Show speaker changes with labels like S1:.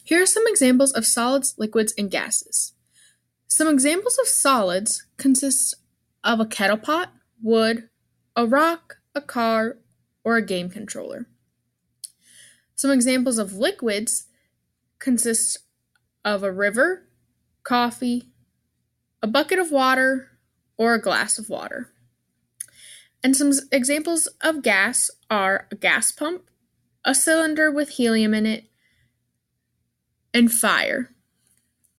S1: Here are some examples of solids, liquids, and gases. Some examples of solids consist of a kettle pot, wood, a rock, a car, or a game controller. Some examples of liquids consist of a river, coffee, a bucket of water, or a glass of water. And some examples of gas are a gas pump, a cylinder with helium in it, and fire.